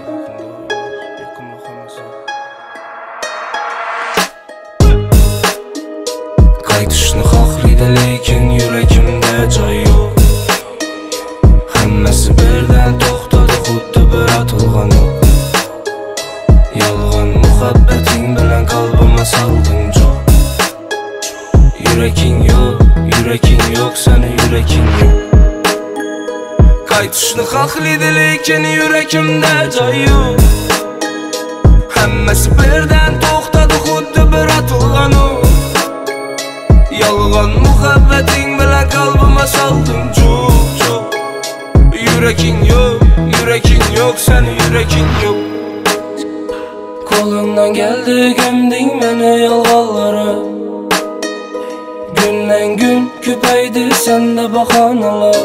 Qaytishni xohlaydi lekin yuragimda joy yo'q. Hammasi birdan to'xtadi, xuddi bir otilgan o'q. Yolg'on muhabbating bilan qalbimga solding jo'q. Yuraging yo'q, seni yuraging yo'q. Qaytishni xohlaydi lekin yuragimda joy yo'q. Hammasi birdan to'xtadi, xuddi bir otilgan o'q. Yolg'on muhabbating bilan qalbimga solding jo'q. Yuraging yo'q, seni yuraging yo'q. Qo'limdan keldi gömding meni yolg'onlara. Günden gün ko'paydi sende bahonalar.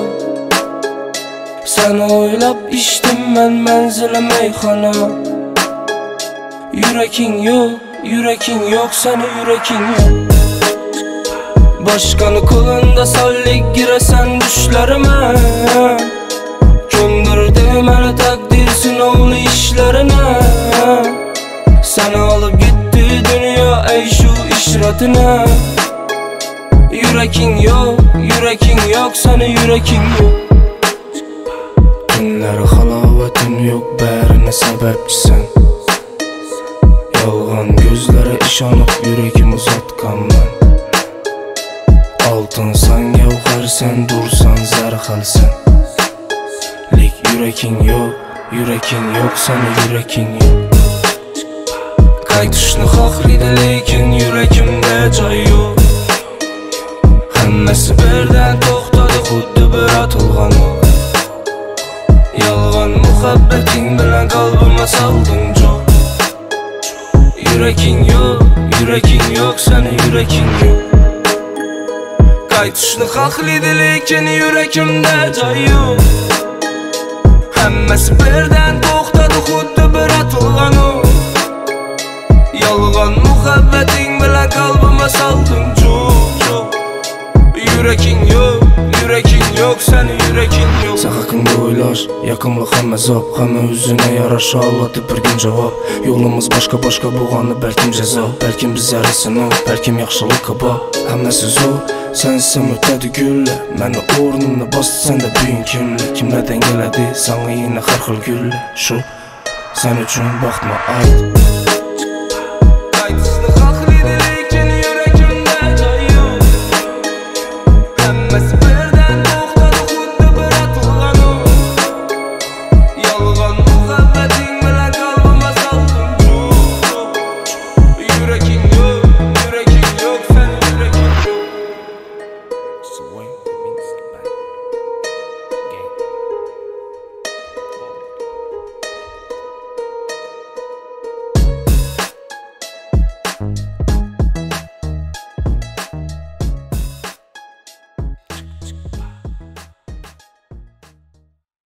Seni o'ylab içtim men manzilim meyxona. Yuraging yo'q, seni yuraging yo'q. Başkanı kolunda sallik giresen düşlerime. Gömdürdü beni takdir sınavlı işlerine. Seni alıp gitti dünya ey şu işretine. Yuraging yo'q, seni yuraging yo'q. Günleri halovatin yok, bärine sebepçisin. Yolg'on gözlere ishonib yuragim uzatgan men. Oltinsan, gavharsan, dursan, zarxalsan. Lek yuraging yo'q, seni yuraging yo'q. Qaytishni xohlaydi lekin yuragimda joy yo'q. Hammasi birdan to'xtadi, xuddi bir otilgan o'q. Yolg'on muhabbating bilan qalbimga solding jo'q. Yuraging yo'q, seni yuraging yo'q. Qaytishni xohlaydi lekin yuragimda joy yo'q. Hammasi birdan to'xtadi, xuddi bir otilgan o'q. Yolg'on muhabbating bilan qalbimga solding jo'q. Yuraging yo'q, seni yuraging yo'q. Sen haqingda o'ylash, yaqinlik hamma zob, hamma o'zine yarasha oladi bir kun javob. Yo'limiz boshqa bo'lgani balkim jazo, balkim biz yarasini, balkim yaxshilik bor. Hammasi zo'r, sensiz o'tadi gullar. Meni o'rnimni bossan-da bugun kimlardan keladi? Senga yana har xil gullar. Shu sen uchun baxtmi ayt.